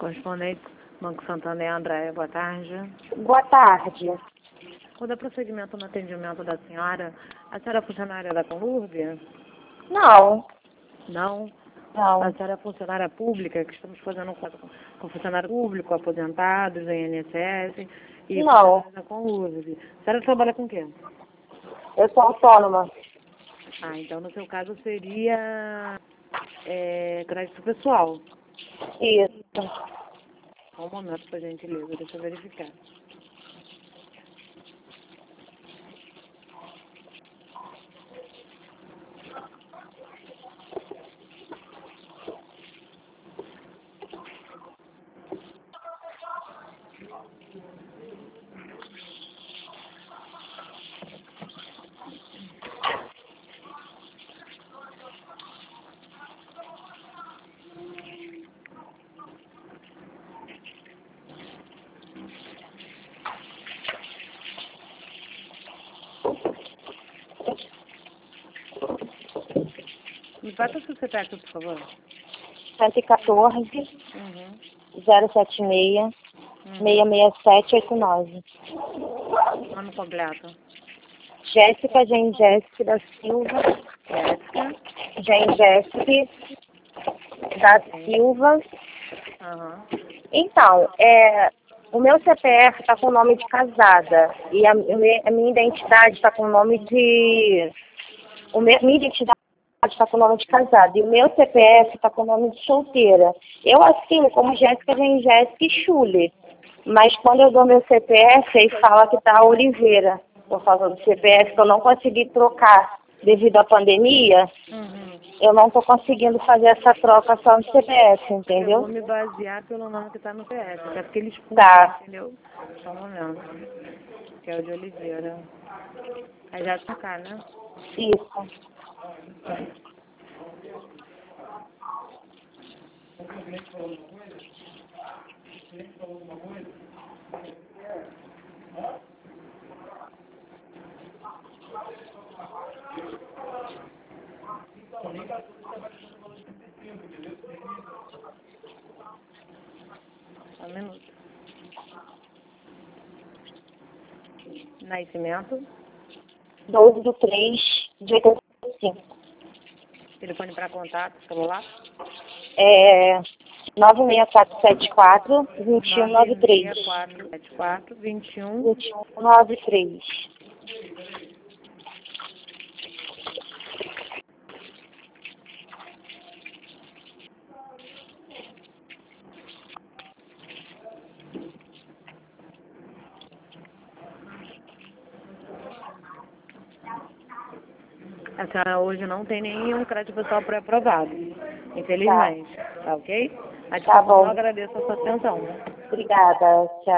Correspondente, Banco Santander, Andréia, boa tarde. Boa tarde. Vou dar prosseguimento no atendimento da senhora. A senhora é funcionária da Conlurb? Não, Não? não. A senhora é funcionária pública, que estamos fazendo com funcionário público, aposentados, da INSS e Não. funcionários da Conlurb. A senhora trabalha com o quê? Eu sou autônoma. Ah, então no seu caso seria crédito pessoal. Isso. Só um momento, por gentileza, deixa eu verificar. Me passa o seu CPF, por favor. 114 Uhum. 076 66789. Nome completo. Jéssica Gengésique da Silva. Jéssica. Gengésique da Silva. Aham. Então, o meu CPF está com o nome de casada. E a minha identidade está com o nome de... Minha identidade está com o nome de casada. E o meu CPF está com o nome de solteira. Eu assino como Jéssica Gengésique Schuller. Mas quando eu dou meu CPF, aí fala que está Oliveira. Por causa do CPF, que eu não consegui trocar devido à pandemia. Uhum. Eu não estou conseguindo fazer essa troca só no CPF, Eu entendeu? vou me basear pelo nome que está no CPF, até porque eles puxam, Tá. entendeu? Só um momento. Que é o de Oliveira. Aí já tá cá, né? Isso. Só um minuto. Nascimento. 12/3/85. Telefone para contato, celular. 96474-2193. 96474-21. 2193. A senhora hoje não tem nenhum crédito pessoal pré-aprovado, infelizmente. Tá ok? Tá bom. Eu agradeço a sua atenção. Obrigada. Tchau.